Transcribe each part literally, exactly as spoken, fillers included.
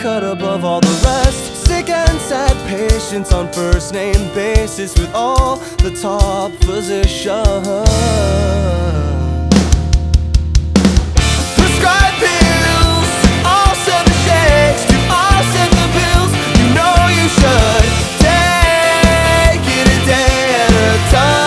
cut above all the rest. Sick and sad patients on first name basis with all the top physicians. Prescribed pills, all set the shakes, to all set the pills. You know you should take it a day at a time.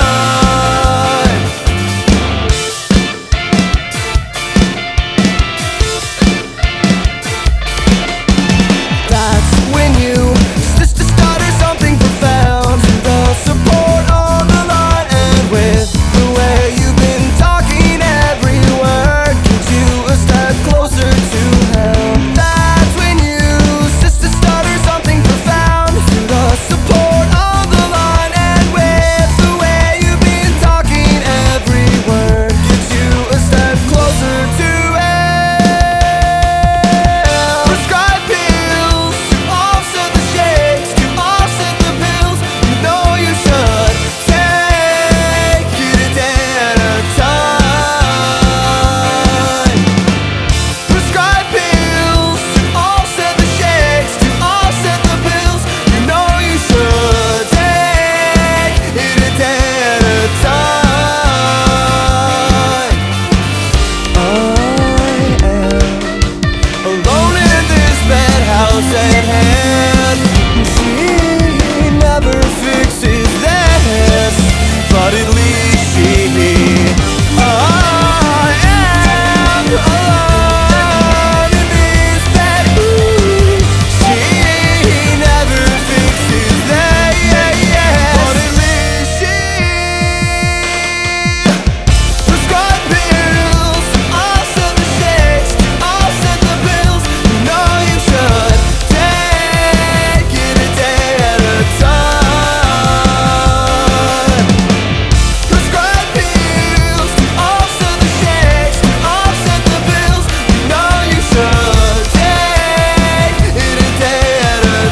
That's when you just to start or something profound. The support on the line, and with the way you've been talking, every word gets you a step closer to hell. That's when you just to start or something profound. The support on the line, and with the way you've been talking, every word gets you a step closer to hell. Prescribed pills to offset the shakes, to offset the pills. You know you should take it a day at a time. Prescribed pills to offset the shakes, to offset the pills. You know you should take it a day at a time. I am alone in this bad house at hand. She never fixes this, but at least she I am alone in this bad. She never fixes that, but at least she prescribed pills, offset the shakes, offset the pills. You know you should take it a day at a time. Prescribed pills, offset the shakes, offset the pills. You know you should take it a day at a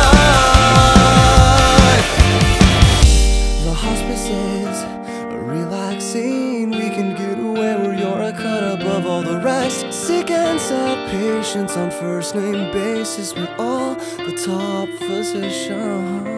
time. The hospice is relaxing. We can get away where you're a cut above all the rest. Sick and sad patients on first name basis with all the top physicians.